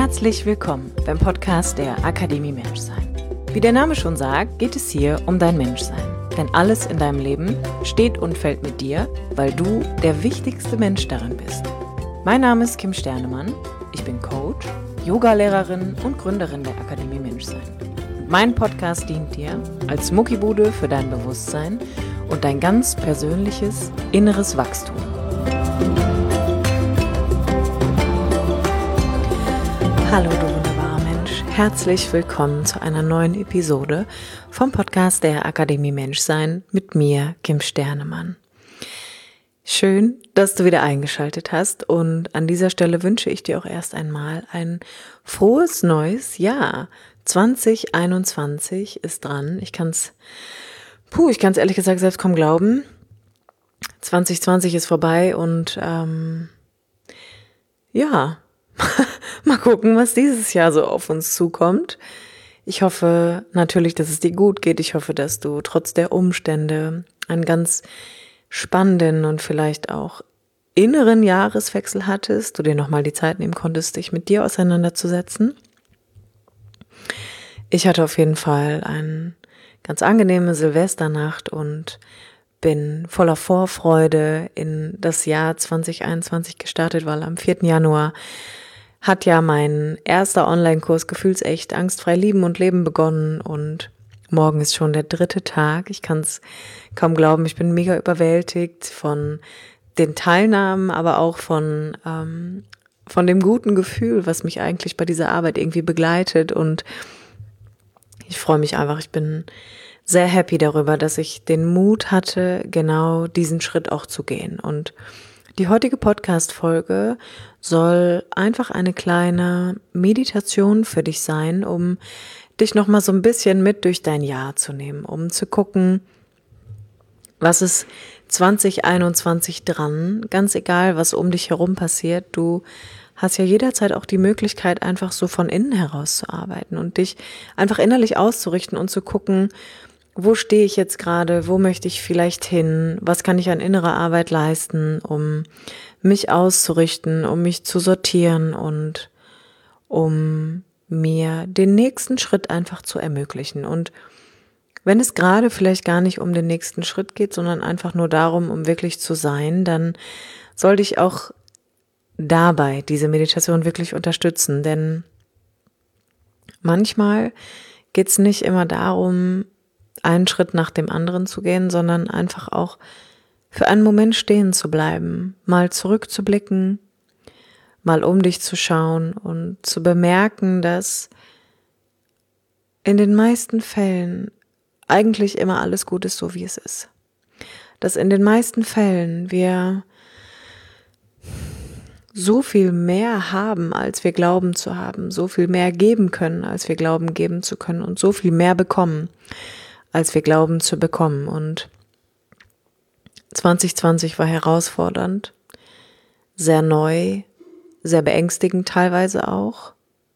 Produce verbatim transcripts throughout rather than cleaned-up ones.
Herzlich willkommen beim Podcast der Akademie Menschsein. Wie der Name schon sagt, geht es hier um dein Menschsein. Denn alles in deinem Leben steht und fällt mit dir, weil du der wichtigste Mensch darin bist. Mein Name ist Kim Sternemann, ich bin Coach, Yogalehrerin und Gründerin der Akademie Menschsein. Und mein Podcast dient dir als Muckibude für dein Bewusstsein und dein ganz persönliches inneres Wachstum. Hallo du wunderbarer Mensch, herzlich willkommen zu einer neuen Episode vom Podcast der Akademie Menschsein mit mir, Kim Sternemann. Schön, dass du wieder eingeschaltet hast und an dieser Stelle wünsche ich dir auch erst einmal ein frohes neues Jahr. zwanzig einundzwanzig ist dran, ich kann es, puh, ich kann es ehrlich gesagt selbst kaum glauben. zwanzig zwanzig ist vorbei und ähm, ja, mal gucken, was dieses Jahr so auf uns zukommt. Ich hoffe natürlich, dass es dir gut geht. Ich hoffe, dass du trotz der Umstände einen ganz spannenden und vielleicht auch inneren Jahreswechsel hattest, du dir nochmal die Zeit nehmen konntest, dich mit dir auseinanderzusetzen. Ich hatte auf jeden Fall eine ganz angenehme Silvesternacht und bin voller Vorfreude in das Jahr zwanzig einundzwanzig gestartet, weil am vierten Januar hat ja mein erster Online-Kurs Gefühlsecht, angstfrei lieben und leben begonnen und morgen ist schon der dritte Tag. Ich kann es kaum glauben, ich bin mega überwältigt von den Teilnahmen, aber auch von ähm, von dem guten Gefühl, was mich eigentlich bei dieser Arbeit irgendwie begleitet, und ich freue mich einfach, ich bin sehr happy darüber, dass ich den Mut hatte, genau diesen Schritt auch zu gehen. Und die heutige Podcast-Folge soll einfach eine kleine Meditation für dich sein, um dich nochmal so ein bisschen mit durch dein Jahr zu nehmen, um zu gucken, was ist zwanzig einundzwanzig dran, ganz egal, was um dich herum passiert. Du hast ja jederzeit auch die Möglichkeit, einfach so von innen heraus zu arbeiten und dich einfach innerlich auszurichten und zu gucken, wo stehe ich jetzt gerade, wo möchte ich vielleicht hin, was kann ich an innerer Arbeit leisten, um mich auszurichten, um mich zu sortieren und um mir den nächsten Schritt einfach zu ermöglichen. Und wenn es gerade vielleicht gar nicht um den nächsten Schritt geht, sondern einfach nur darum, um wirklich zu sein, dann soll dich auch dabei diese Meditation wirklich unterstützen, denn manchmal geht es nicht immer darum, einen Schritt nach dem anderen zu gehen, sondern einfach auch für einen Moment stehen zu bleiben, mal zurückzublicken, mal um dich zu schauen und zu bemerken, dass in den meisten Fällen eigentlich immer alles gut ist, so wie es ist. Dass in den meisten Fällen wir so viel mehr haben, als wir glauben zu haben, so viel mehr geben können, als wir glauben geben zu können und so viel mehr bekommen, als wir glauben zu bekommen. Und zwanzig zwanzig war herausfordernd, sehr neu, sehr beängstigend teilweise auch.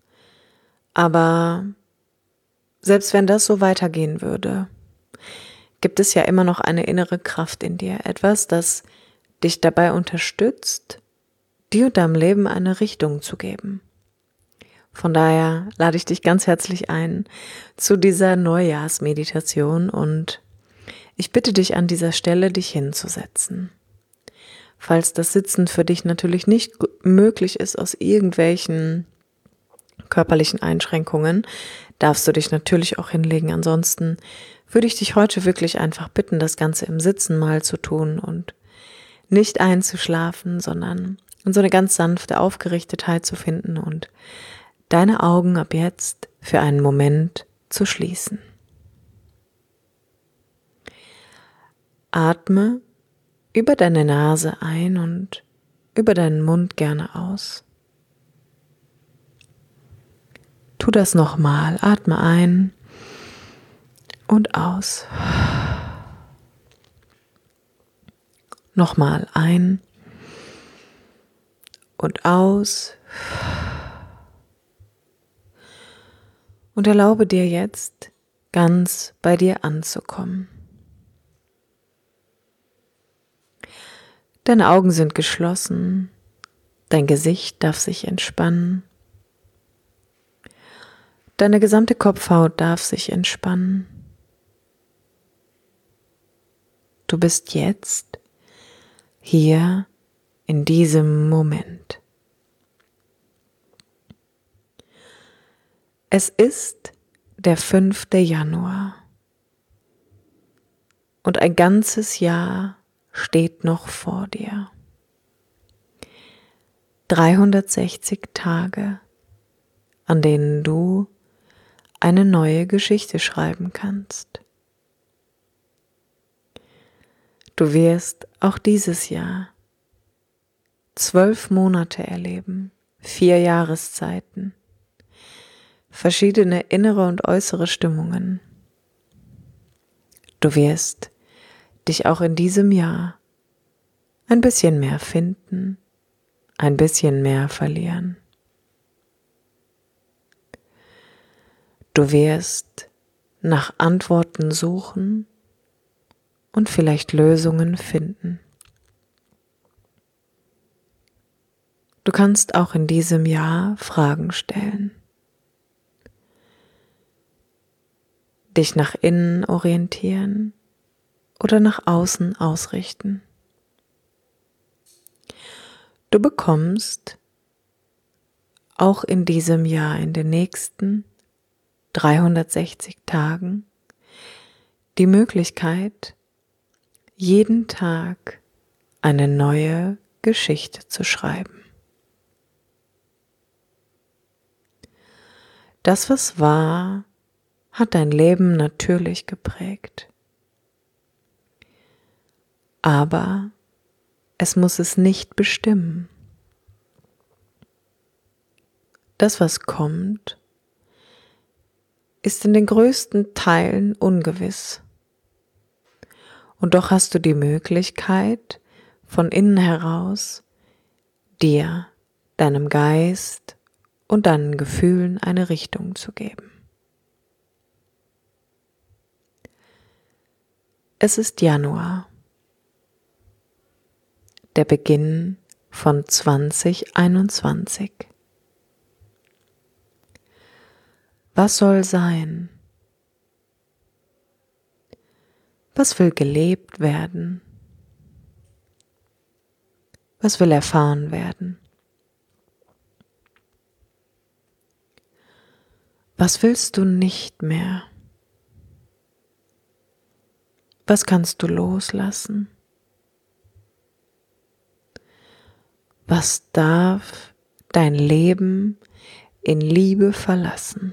Aber selbst wenn das so weitergehen würde, gibt es ja immer noch eine innere Kraft in dir, etwas, das dich dabei unterstützt, dir und deinem Leben eine Richtung zu geben. Von daher lade ich dich ganz herzlich ein zu dieser Neujahrsmeditation und ich bitte dich an dieser Stelle, dich hinzusetzen. Falls das Sitzen für dich natürlich nicht möglich ist aus irgendwelchen körperlichen Einschränkungen, darfst du dich natürlich auch hinlegen. Ansonsten würde ich dich heute wirklich einfach bitten, das Ganze im Sitzen mal zu tun und nicht einzuschlafen, sondern in so eine ganz sanfte Aufgerichtetheit zu finden und deine Augen ab jetzt für einen Moment zu schließen. Atme über deine Nase ein und über deinen Mund gerne aus. Tu das nochmal. Atme ein und aus. Nochmal ein und aus. Und erlaube dir jetzt, ganz bei dir anzukommen. Deine Augen sind geschlossen, dein Gesicht darf sich entspannen Deine gesamte Kopfhaut darf sich entspannen. Du bist jetzt hier in diesem Moment. Es ist der fünfte Januar und ein ganzes Jahr steht noch vor dir. dreihundertsechzig Tage, an denen du eine neue Geschichte schreiben kannst. Du wirst auch dieses Jahr zwölf Monate erleben, vier Jahreszeiten, verschiedene innere und äußere Stimmungen. Du wirst dich auch in diesem Jahr ein bisschen mehr finden, ein bisschen mehr verlieren. Du wirst nach Antworten suchen und vielleicht Lösungen finden. Du kannst auch in diesem Jahr Fragen stellen, dich nach innen orientieren oder nach außen ausrichten. Du bekommst auch in diesem Jahr, in den nächsten dreihundertsechzig Tagen, die Möglichkeit, jeden Tag eine neue Geschichte zu schreiben. Das, was war, hat dein Leben natürlich geprägt. Aber es muss es nicht bestimmen. Das, was kommt, ist in den größten Teilen ungewiss. Und doch hast du die Möglichkeit, von innen heraus dir, deinem Geist und deinen Gefühlen eine Richtung zu geben. Es ist Januar, der Beginn von zwanzig einundzwanzig. Was soll sein? Was will gelebt werden? Was will erfahren werden? Was willst du nicht mehr? Was kannst du loslassen? Was darf dein Leben in Liebe verlassen?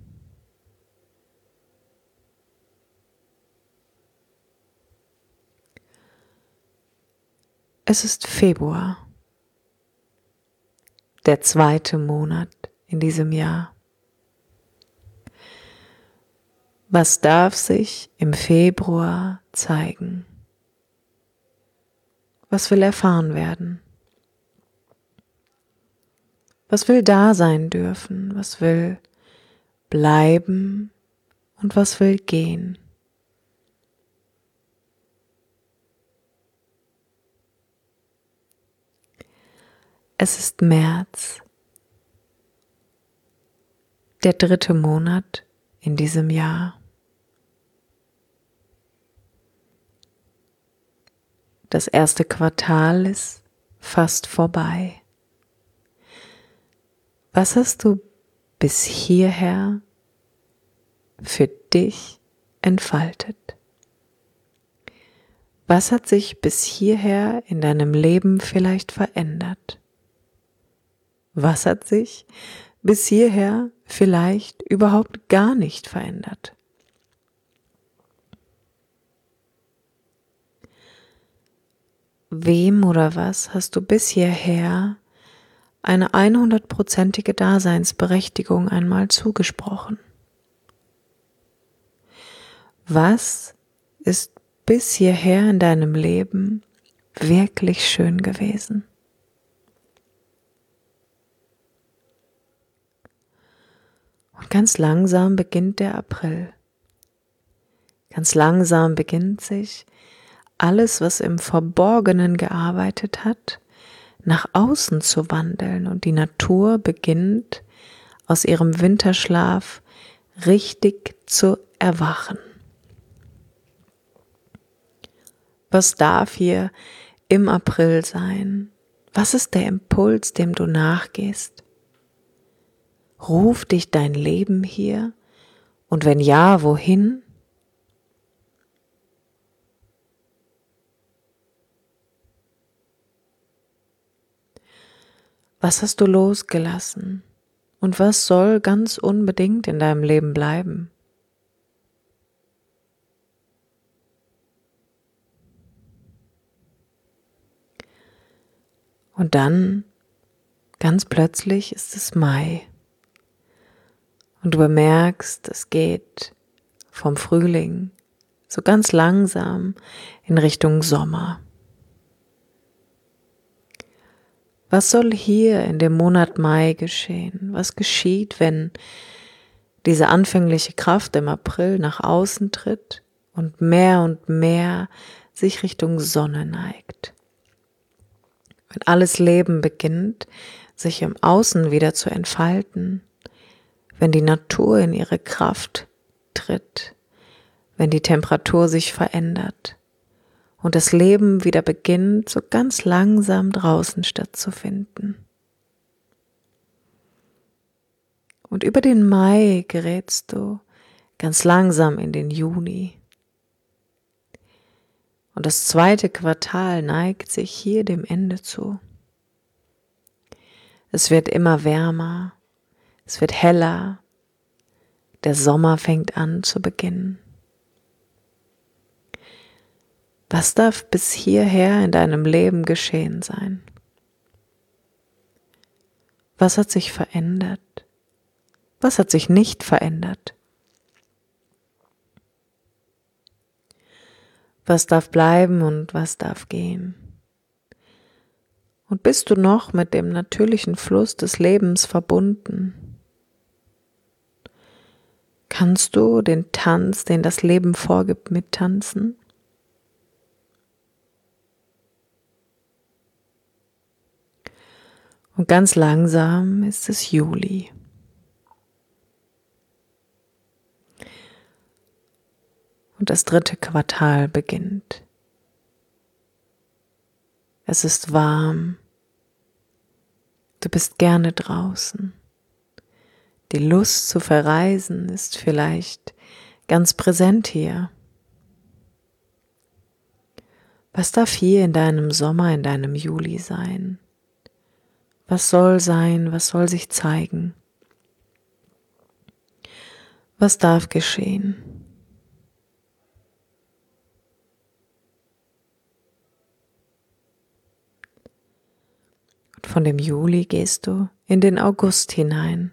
Es ist Februar, der zweite Monat in diesem Jahr. Was darf sich im Februar zeigen? Was will erfahren werden? Was will da sein dürfen? Was will bleiben und was will gehen? Es ist März, der dritte Monat in diesem Jahr. Das erste Quartal ist fast vorbei. Was hast du bis hierher für dich entfaltet? Was hat sich bis hierher in deinem Leben vielleicht verändert? Was hat sich bis hierher vielleicht überhaupt gar nicht verändert? Wem oder was hast du bis hierher eine hundertprozentige Daseinsberechtigung einmal zugesprochen? Was ist bis hierher in deinem Leben wirklich schön gewesen? Und ganz langsam beginnt der April. Ganz langsam beginnt sich alles, was im Verborgenen gearbeitet hat, nach außen zu wandeln und die Natur beginnt aus ihrem Winterschlaf richtig zu erwachen. Was darf hier im April sein? Was ist der Impuls, dem du nachgehst? Ruft dich dein Leben hier? Und wenn ja, wohin? Was hast du losgelassen? Und was soll ganz unbedingt in deinem Leben bleiben? Und dann, ganz plötzlich ist es Mai. Und du bemerkst, es geht vom Frühling so ganz langsam in Richtung Sommer. Was soll hier in dem Monat Mai geschehen? Was geschieht, wenn diese anfängliche Kraft im April nach außen tritt und mehr und mehr sich Richtung Sonne neigt? Wenn alles Leben beginnt, sich im Außen wieder zu entfalten, wenn die Natur in ihre Kraft tritt, wenn die Temperatur sich verändert und das Leben wieder beginnt, so ganz langsam draußen stattzufinden. Und über den Mai gerätst du ganz langsam in den Juni. Und das zweite Quartal neigt sich hier dem Ende zu. Es wird immer wärmer, es wird heller, der Sommer fängt an zu beginnen. Was darf bis hierher in deinem Leben geschehen sein? Was hat sich verändert? Was hat sich nicht verändert? Was darf bleiben und was darf gehen? Und bist du noch mit dem natürlichen Fluss des Lebens verbunden? Kannst du den Tanz, den das Leben vorgibt, mittanzen? Und ganz langsam ist es Juli. Und das dritte Quartal beginnt. Es ist warm. Du bist gerne draußen. Die Lust zu verreisen ist vielleicht ganz präsent hier. Was darf hier in deinem Sommer, in deinem Juli sein? Was soll sein? Was soll sich zeigen? Was darf geschehen? Und von dem Juli gehst du in den August hinein.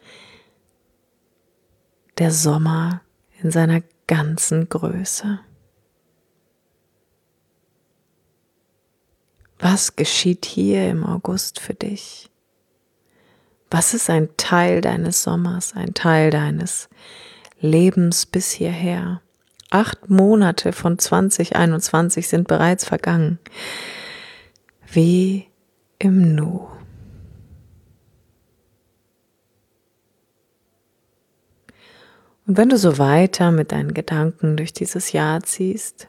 Der Sommer in seiner ganzen Größe. Was geschieht hier im August für dich? Was ist ein Teil deines Sommers, ein Teil deines Lebens bis hierher? Acht Monate von zwanzig einundzwanzig sind bereits vergangen. Wie im Nu. Und wenn du so weiter mit deinen Gedanken durch dieses Jahr ziehst,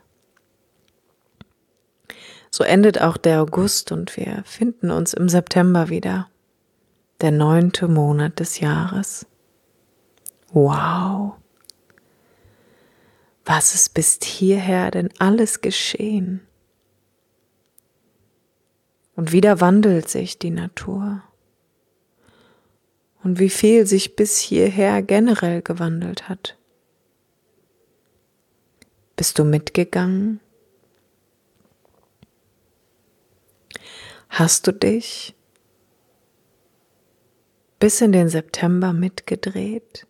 so endet auch der August und wir finden uns im September wieder, der neunte Monat des Jahres. Wow! Was ist bis hierher denn alles geschehen? Und wieder wandelt sich die Natur. Und wie viel sich bis hierher generell gewandelt hat. Bist du mitgegangen? Hast du dich bis in den September mitgedreht?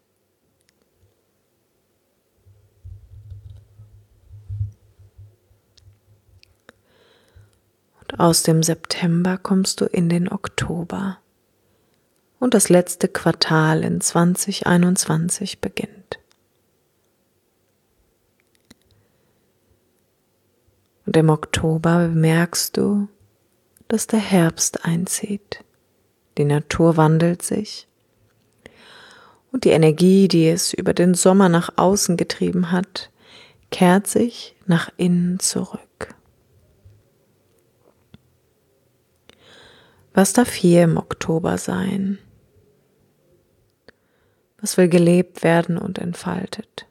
Und aus dem September kommst du in den Oktober und das letzte Quartal in zwanzig einundzwanzig beginnt. Und im Oktober bemerkst du, dass der Herbst einzieht. Die Natur wandelt sich Und die Energie, die es über den Sommer nach außen getrieben hat, kehrt sich nach innen zurück. Was darf hier im Oktober sein? Was will gelebt werden und entfaltet?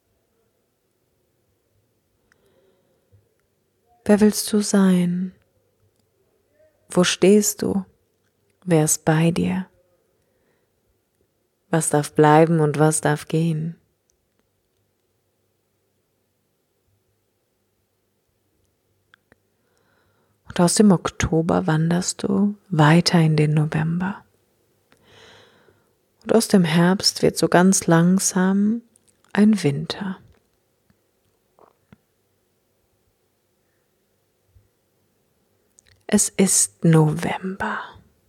Wer willst du sein? Wo stehst du? Wer ist bei dir? Was darf bleiben und was darf gehen? Und aus dem Oktober wanderst du weiter in den November. Und aus dem Herbst wird so ganz langsam ein Winter. Es ist November.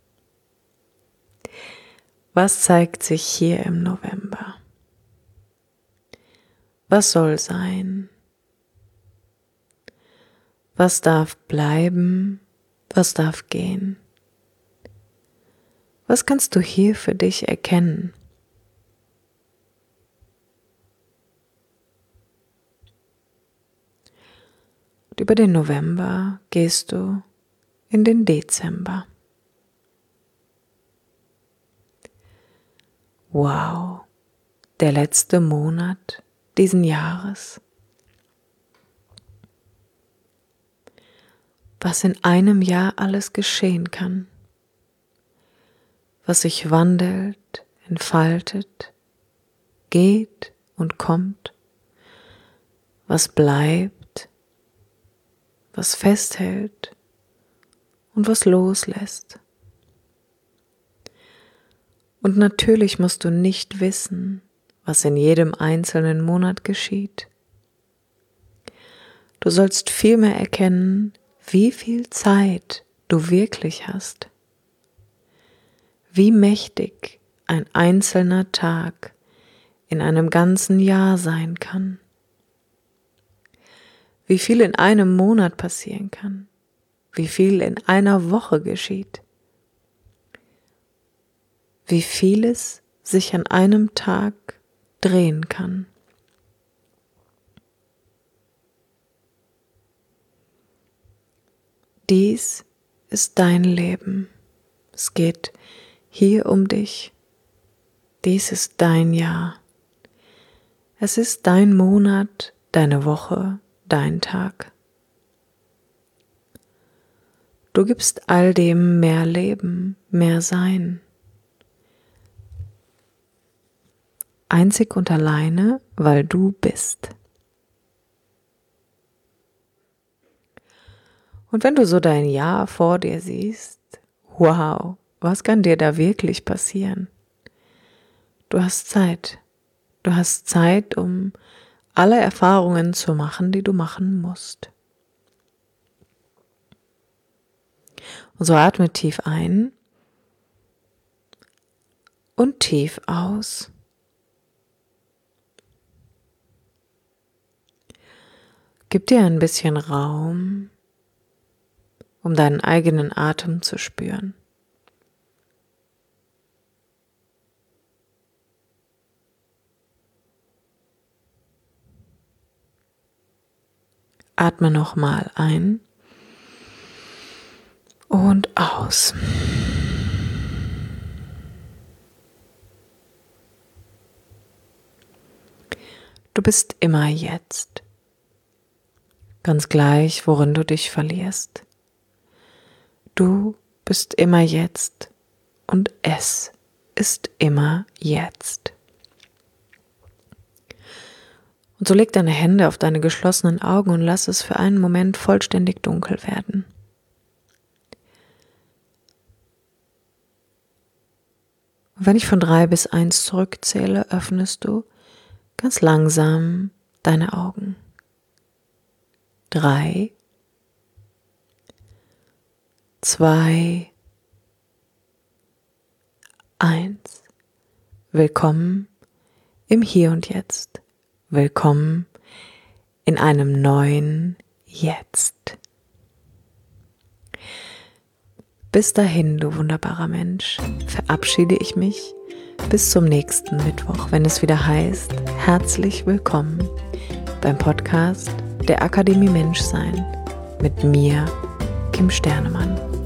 Was zeigt sich hier im November? Was soll sein? Was darf bleiben? Was darf gehen? Was kannst du hier für dich erkennen? Und über den November gehst du in den Dezember. Wow, der letzte Monat diesen Jahres. Was in einem Jahr alles geschehen kann, was sich wandelt, entfaltet, geht und kommt, was bleibt, was festhält und was loslässt. Und natürlich musst du nicht wissen, was in jedem einzelnen Monat geschieht. Du sollst vielmehr erkennen, wie viel Zeit du wirklich hast, wie mächtig ein einzelner Tag in einem ganzen Jahr sein kann, wie viel in einem Monat passieren kann, wie viel in einer Woche geschieht, wie vieles sich an einem Tag drehen kann. Dies ist dein Leben. Es geht hier um dich. Dies ist dein Jahr. Es ist dein Monat, deine Woche, dein Tag. Du gibst all dem mehr Leben, mehr Sein. Einzig und alleine, weil du bist. Und wenn du so dein Jahr vor dir siehst, wow, was kann dir da wirklich passieren? Du hast Zeit. Du hast Zeit, um alle Erfahrungen zu machen, die du machen musst. Und so atme tief ein und tief aus. Gib dir ein bisschen Raum, um deinen eigenen Atem zu spüren. Atme nochmal ein und aus. Du bist immer jetzt, ganz gleich, worin du dich verlierst. Du bist immer jetzt und es ist immer jetzt. Und so leg deine Hände auf deine geschlossenen Augen und lass es für einen Moment vollständig dunkel werden. Und wenn ich von drei bis eins zurückzähle, öffnest du ganz langsam deine Augen. Drei, zwei, eins. Willkommen im Hier und Jetzt. Willkommen in einem neuen Jetzt. Bis dahin, du wunderbarer Mensch, verabschiede ich mich bis zum nächsten Mittwoch, wenn es wieder heißt, herzlich willkommen beim Podcast der Akademie Menschsein mit mir, Kim Sternemann.